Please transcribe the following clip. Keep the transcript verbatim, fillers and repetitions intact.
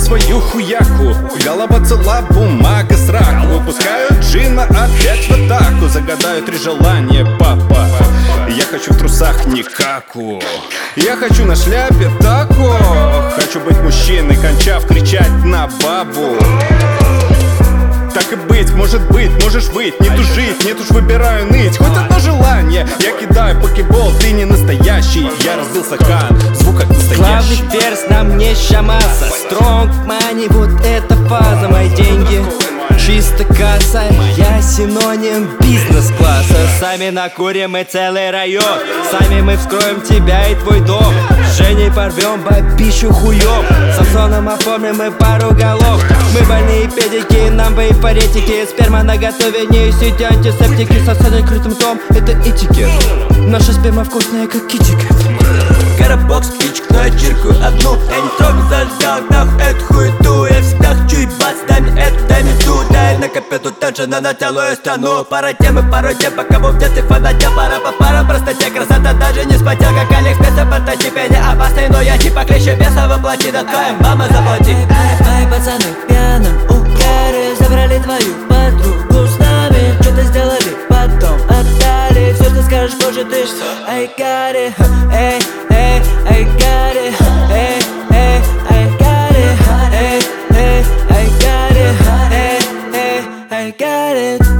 свою хуяку. Голова цела, бумага с раку. Выпускают джина опять в атаку. Загадаю три желания, папа. Я хочу в трусах никаку. Я хочу на шляпе тако. Хочу быть мужчиной, кончав кричать на бабу. Так и быть, может быть, можешь быть, не тужить, нет уж выбираю ныть. Хоть одно желание, я кидаю покебол, ты не настоящий. Я разбил стакан, звук как настоящий. Главный перс на мне щамаса. Стронг мани, вот эта фаза. Мои деньги чисто касса. Я синоним бизнес-класса. Сами накурим мы целый район. Сами мы вскроем тебя и твой дом. С Женей порвем бабищу хуём. Самсоном оформим мы пару голов. Мы больные педики, нам бы и паретики. Сперма на готове, не сети антисептики. Сосать крытым том, это этикет. Наша сперма вкусная, как китикет. Карабокс, птичек, но я чиркаю одну. Я не трогаю, зажал нахуй эту хуету. Я всегда хочу ебаться, дай мне эту, дай мне ту. Дай накопил тут теншена на целую страну. Пара темы, пару тем, пока был в детстве фанател. Пара по парам, простоте, красота даже не спотел. Как Алиэкспресса, прототипе не опасный. Но я типа клеща веса воплоти, да твоим мама заплати. Ай, пацаны, в пьяном угаре забрали твою подругу с нами. Что-то сделали, потом отдали. Все, что скажешь позже, ты ж I got it, эй, эй, I got it, эй, эй, I got it, эй, эй, I got it, эй, эй, I got it.